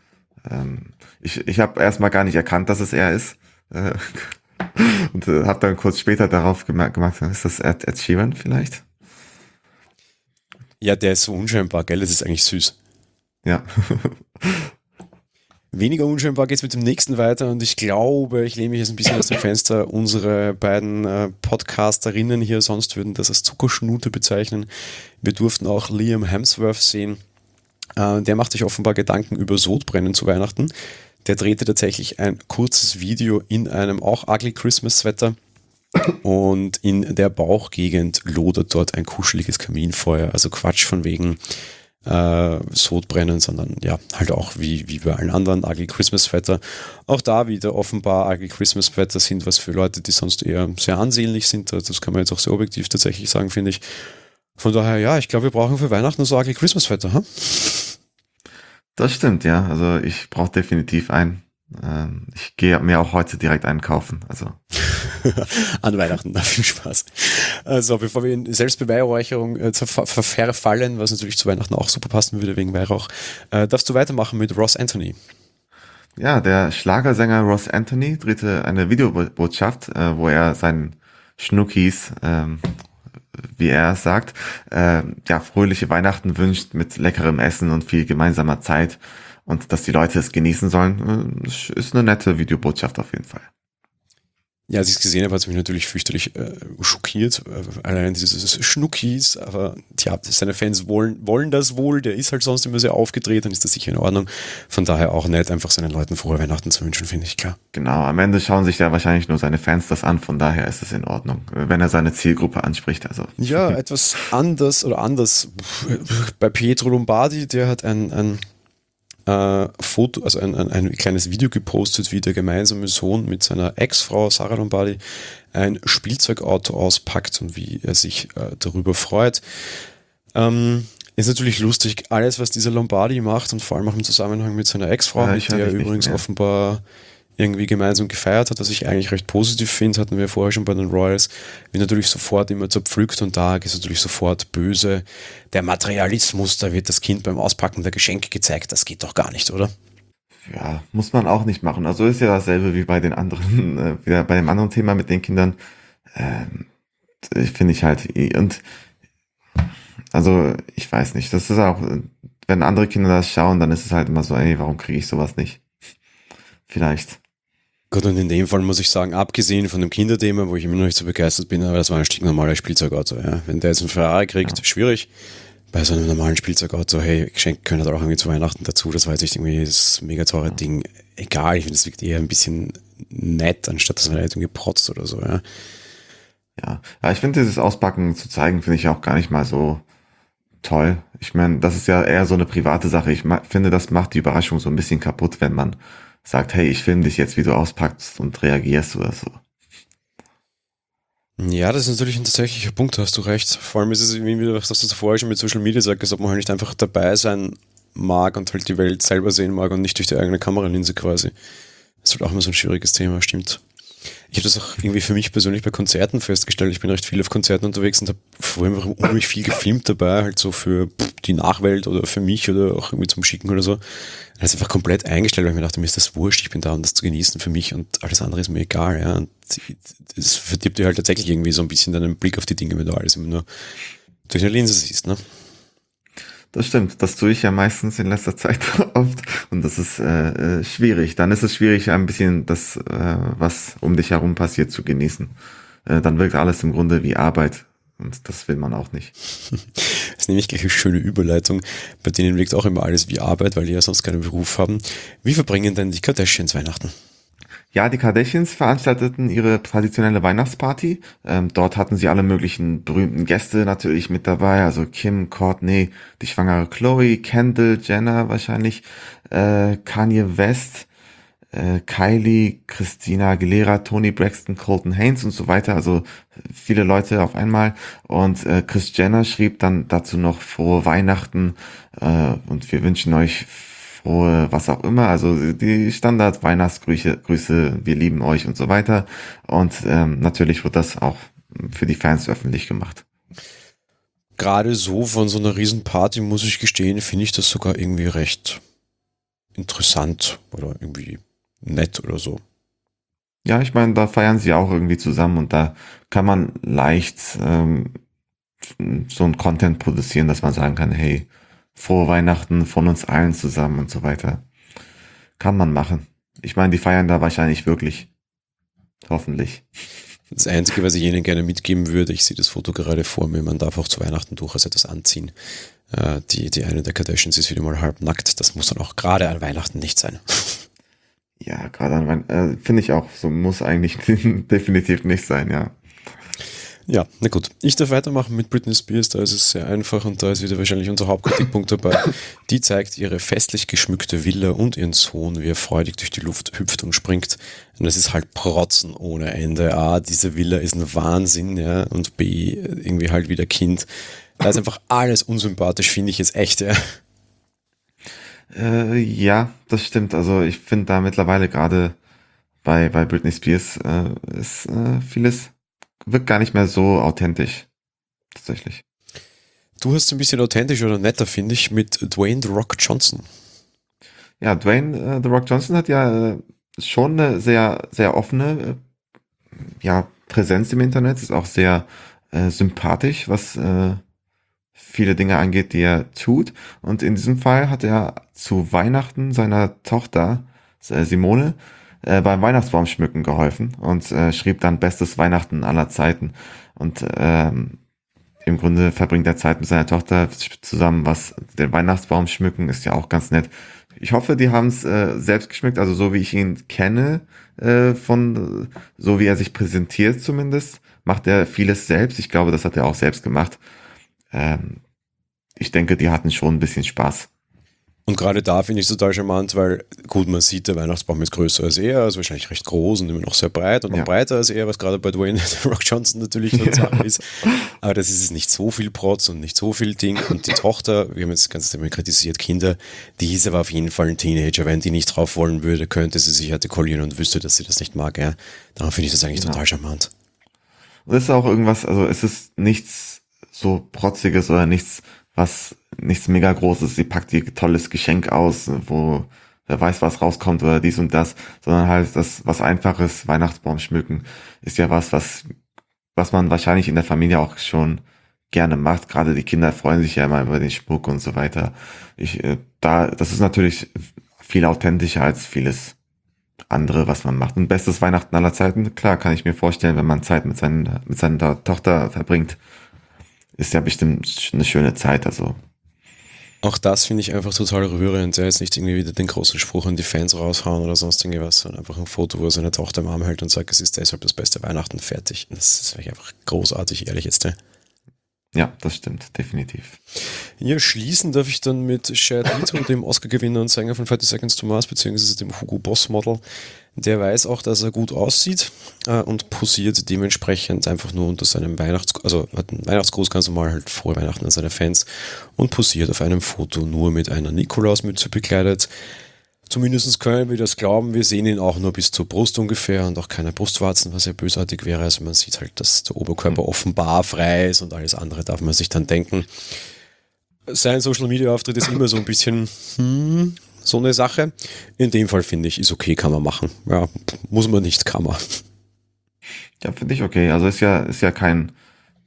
ich habe erstmal gar nicht erkannt, dass es er ist. Und habe dann kurz später darauf gemacht, ist das Ed Sheeran vielleicht? Ja, der ist so unscheinbar, gell? Das ist eigentlich süß. Ja. Weniger unscheinbar geht es mit dem nächsten weiter und ich glaube, ich lehne mich jetzt ein bisschen aus dem Fenster. Unsere beiden Podcasterinnen hier, sonst würden das als Zuckerschnute bezeichnen. Wir durften auch Liam Hemsworth sehen. Der macht sich offenbar Gedanken über Sodbrennen zu Weihnachten. Der drehte tatsächlich ein kurzes Video in einem auch ugly Christmas-Sweater und in der Bauchgegend lodert dort ein kuscheliges Kaminfeuer. Also Quatsch von wegen Sodbrennen, sondern ja, halt auch wie bei allen anderen ugly Christmas Sweater. Auch da wieder offenbar ugly Christmas Sweater sind was für Leute, die sonst eher sehr ansehnlich sind. Das kann man jetzt auch sehr objektiv tatsächlich sagen, finde ich. Von daher, ja, ich glaube, wir brauchen für Weihnachten so ugly Christmas Sweater, hm? Das stimmt, ja. Also ich brauche definitiv einen. Ich gehe mir auch heute direkt einen kaufen. Also. An Weihnachten, viel Spaß. Also bevor wir in Selbstbeweihräucherung verfallen, was natürlich zu Weihnachten auch super passen würde wegen Weihrauch, darfst du weitermachen mit Ross Anthony. Ja, der Schlagersänger Ross Anthony drehte eine Videobotschaft, wo er seinen Schnuckis, wie er es sagt, fröhliche Weihnachten wünscht mit leckerem Essen und viel gemeinsamer Zeit und dass die Leute es genießen sollen, ist eine nette Videobotschaft auf jeden Fall. Ja, als ich es gesehen habe, hat es mich natürlich fürchterlich schockiert. Allein dieses Schnuckis, aber tja, seine Fans wollen das wohl. Der ist halt sonst immer sehr aufgedreht, dann ist das sicher in Ordnung. Von daher auch nett, einfach seinen Leuten frohe Weihnachten zu wünschen, finde ich klar. Genau, am Ende schauen sich ja wahrscheinlich nur seine Fans das an, von daher ist es in Ordnung, wenn er seine Zielgruppe anspricht. Also. Ja, etwas anders bei Pietro Lombardi, der hat ein Foto, also ein kleines Video gepostet, wie der gemeinsame Sohn mit seiner Ex-Frau Sarah Lombardi ein Spielzeugauto auspackt und wie er sich darüber freut. Ist natürlich lustig, alles, was dieser Lombardi macht und vor allem auch im Zusammenhang mit seiner Ex-Frau, mit der er übrigens offenbar irgendwie gemeinsam gefeiert hat, was ich eigentlich recht positiv finde, hatten wir vorher schon bei den Royals, wird natürlich sofort immer zerpflückt und da ist natürlich sofort böse. Der Materialismus, da wird das Kind beim Auspacken der Geschenke gezeigt, das geht doch gar nicht, oder? Ja, muss man auch nicht machen. Also ist ja dasselbe wie bei den anderen, wieder bei dem anderen Thema mit den Kindern. Finde ich halt, und also ich weiß nicht, das ist auch, wenn andere Kinder das schauen, dann ist es halt immer so, ey, warum kriege ich sowas nicht? Vielleicht. Gut, und in dem Fall muss ich sagen, abgesehen von dem Kinderthema, wo ich immer noch nicht so begeistert bin, aber das war ein stinknormaler Spielzeugauto. Ja. Wenn der jetzt einen Ferrari kriegt, schwierig. Bei so einem normalen Spielzeugauto, hey, Geschenke können da auch irgendwie zu Weihnachten dazu, das war jetzt nicht irgendwie das mega teure Ding. Egal, ich finde, es wirkt eher ein bisschen nett, anstatt dass man da irgendwie protzt oder so. Ja, ja, ich finde, dieses Auspacken zu zeigen, finde ich auch gar nicht mal so toll. Ich meine, das ist ja eher so eine private Sache. Ich finde, das macht die Überraschung so ein bisschen kaputt, wenn man sagt, hey, ich filme dich jetzt, wie du auspackst und reagierst oder so. Ja, das ist natürlich ein tatsächlicher Punkt, da hast du recht. Vor allem ist es irgendwie wieder, was du vorher schon mit Social Media sagst, ob man halt nicht einfach dabei sein mag und halt die Welt selber sehen mag und nicht durch die eigene Kameralinse quasi. Das ist halt auch immer so ein schwieriges Thema, stimmt. Ich habe das auch irgendwie für mich persönlich bei Konzerten festgestellt. Ich bin recht viel auf Konzerten unterwegs und habe vorher einfach unheimlich viel gefilmt dabei, halt so für die Nachwelt oder für mich oder auch irgendwie zum Schicken oder so. Das ist einfach komplett eingestellt, weil ich mir dachte, mir ist das wurscht, ich bin da, um das zu genießen für mich und alles andere ist mir egal. Ja. Und das verdirbt dir halt tatsächlich irgendwie so ein bisschen deinen Blick auf die Dinge, wenn du alles immer nur durch eine Linse siehst, ne? Das stimmt, das tue ich ja meistens in letzter Zeit oft und das ist schwierig. Dann ist es schwierig, ein bisschen das, was um dich herum passiert, zu genießen. Dann wirkt alles im Grunde wie Arbeit und das will man auch nicht. Das ist nämlich gleich eine schöne Überleitung. Bei denen wirkt auch immer alles wie Arbeit, weil die ja sonst keinen Beruf haben. Wie verbringen denn die Kardashians Weihnachten? Ja, die Kardashians veranstalteten ihre traditionelle Weihnachtsparty. Dort hatten sie alle möglichen berühmten Gäste natürlich mit dabei, also Kim, Kourtney, die schwangere Chloe, Kendall Jenner wahrscheinlich, Kanye West, Kylie, Christina Aguilera, Toni Braxton, Colton Haynes und so weiter, also viele Leute auf einmal. Und Kris Jenner schrieb dann dazu noch frohe Weihnachten und wir wünschen euch frohe was auch immer, also die Standard-Weihnachtsgrüße, wir lieben euch und so weiter. Und natürlich wird das auch für die Fans öffentlich gemacht. Gerade so von so einer Riesenparty, muss ich gestehen, finde ich das sogar irgendwie recht interessant oder irgendwie nett oder so. Ja, ich meine, da feiern sie auch irgendwie zusammen und da kann man leicht so ein Content produzieren, dass man sagen kann, hey, frohe Weihnachten von uns allen zusammen und so weiter. Kann man machen. Ich meine, die feiern da wahrscheinlich wirklich. Hoffentlich. Das Einzige, was ich Ihnen gerne mitgeben würde, ich sehe das Foto gerade vor mir, man darf auch zu Weihnachten durchaus etwas anziehen. Die eine der Kardashians ist wieder mal halb nackt, das muss dann auch gerade an Weihnachten nicht sein. Ja, gerade an Weihnachten, finde ich auch, so muss eigentlich definitiv nicht sein, ja. Ja, na gut. Ich darf weitermachen mit Britney Spears, da ist es sehr einfach und da ist wieder wahrscheinlich unser Hauptkritikpunkt dabei. Die zeigt ihre festlich geschmückte Villa und ihren Sohn, wie er freudig durch die Luft hüpft und springt. Und das ist halt Protzen ohne Ende. A, diese Villa ist ein Wahnsinn, ja, und B, irgendwie halt wieder Kind. Da ist einfach alles unsympathisch, finde ich jetzt echt, ja. Ja, das stimmt. Also ich finde da mittlerweile gerade bei Britney Spears ist vieles wirkt gar nicht mehr so authentisch. Tatsächlich. Du hast ein bisschen authentischer oder netter, finde ich, mit Dwayne The Rock Johnson. Ja, Dwayne The Rock Johnson hat ja schon eine sehr, sehr offene Präsenz im Internet, ist auch sehr sympathisch, was viele Dinge angeht, die er tut. Und in diesem Fall hat er zu Weihnachten seiner Tochter Simone beim Weihnachtsbaum schmücken geholfen und schrieb dann bestes Weihnachten aller Zeiten. Und im Grunde verbringt er Zeit mit seiner Tochter zusammen, was den Weihnachtsbaum schmücken ist ja auch ganz nett. Ich hoffe, die haben es selbst geschmückt, also so wie ich ihn kenne, so wie er sich präsentiert zumindest, macht er vieles selbst. Ich glaube, das hat er auch selbst gemacht. Ich denke, die hatten schon ein bisschen Spaß. Und gerade da finde ich es total charmant, weil gut, man sieht, der Weihnachtsbaum ist größer als er, also wahrscheinlich recht groß und immer noch sehr breit und noch breiter als er, was gerade bei Dwayne The Rock Johnson natürlich eine Sache ist. Aber das ist es nicht so viel Protz und nicht so viel Ding. Und die Tochter, wir haben jetzt ganz kritisiert, Kinder, die ist aber auf jeden Fall ein Teenager. Wenn die nicht drauf wollen würde, könnte sie sich artikulieren und wüsste, dass sie das nicht mag. Ja. Darum finde ich das eigentlich total charmant. Und es ist auch irgendwas, also es ist nichts so Protziges oder nichts mega Großes, sie packt ihr tolles Geschenk aus, wo wer weiß, was rauskommt oder dies und das, sondern halt das, was Einfaches, Weihnachtsbaum schmücken, ist ja was man wahrscheinlich in der Familie auch schon gerne macht. Gerade die Kinder freuen sich ja immer über den Schmuck und so weiter. Das ist natürlich viel authentischer als vieles andere, was man macht. Und bestes Weihnachten aller Zeiten, klar, kann ich mir vorstellen, wenn man Zeit mit seiner Tochter verbringt, ist ja bestimmt eine schöne Zeit, also. Auch das finde ich einfach total rührend. Er jetzt nicht irgendwie wieder den großen Spruch an die Fans raushauen oder sonst irgendwas, sondern einfach ein Foto, wo er seine Tochter im Arm hält und sagt, es ist deshalb das beste Weihnachten, fertig. Das ist wirklich einfach großartig, ehrlich jetzt. Ne? Ja, das stimmt, definitiv. Ja, schließen darf ich dann mit Shad Lito, dem Oscar-Gewinner und Sänger von 30 Seconds to Mars, beziehungsweise dem Hugo Boss Model. Der weiß auch, dass er gut aussieht und posiert dementsprechend einfach nur unter seinem hat einen Weihnachtsgruß ganz normal, halt frohe Weihnachten an seine Fans und posiert auf einem Foto nur mit einer Nikolausmütze bekleidet. Zumindest können wir das glauben, wir sehen ihn auch nur bis zur Brust ungefähr und auch keine Brustwarzen, was ja bösartig wäre. Also man sieht halt, dass der Oberkörper offenbar frei ist und alles andere darf man sich dann denken. Sein Social-Media-Auftritt ist immer so ein bisschen so eine Sache. In dem Fall finde ich, ist okay, kann man machen. Ja, muss man nicht, kann man. Ja, finde ich okay. Also ist ja kein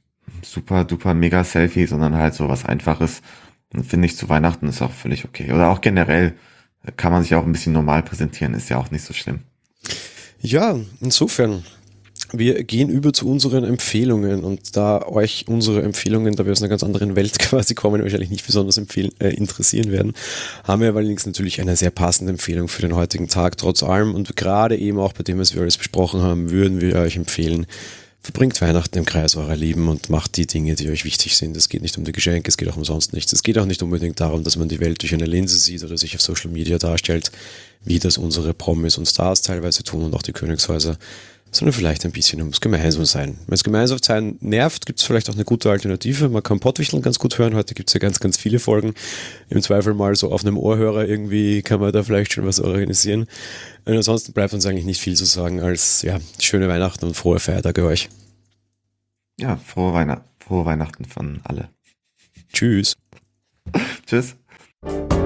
super duper mega Selfie, sondern halt so was Einfaches. Und finde ich, zu Weihnachten ist auch völlig okay. Oder auch generell kann man sich auch ein bisschen normal präsentieren, ist ja auch nicht so schlimm. Ja, insofern. Wir gehen über zu unseren Empfehlungen und da euch unsere Empfehlungen, da wir aus einer ganz anderen Welt quasi kommen, wahrscheinlich nicht besonders interessieren werden, haben wir allerdings natürlich eine sehr passende Empfehlung für den heutigen Tag trotz allem und gerade eben auch bei dem, was wir alles besprochen haben, würden wir euch empfehlen, verbringt Weihnachten im Kreis eurer Lieben und macht die Dinge, die euch wichtig sind. Es geht nicht um die Geschenke, es geht auch um sonst nichts. Es geht auch nicht unbedingt darum, dass man die Welt durch eine Linse sieht oder sich auf Social Media darstellt, wie das unsere Promis und Stars teilweise tun und auch die Königshäuser, sondern vielleicht ein bisschen ums Gemeinsamsein. Wenn es Gemeinsamsein nervt, gibt es vielleicht auch eine gute Alternative. Man kann Pottwichteln ganz gut hören. Heute gibt es ja ganz, ganz viele Folgen. Im Zweifel mal so auf einem Ohrhörer irgendwie kann man da vielleicht schon was organisieren. Und ansonsten bleibt uns eigentlich nicht viel zu sagen als ja, schöne Weihnachten und frohe Feiertage euch. Ja, frohe Weihnachten von alle. Tschüss. Tschüss.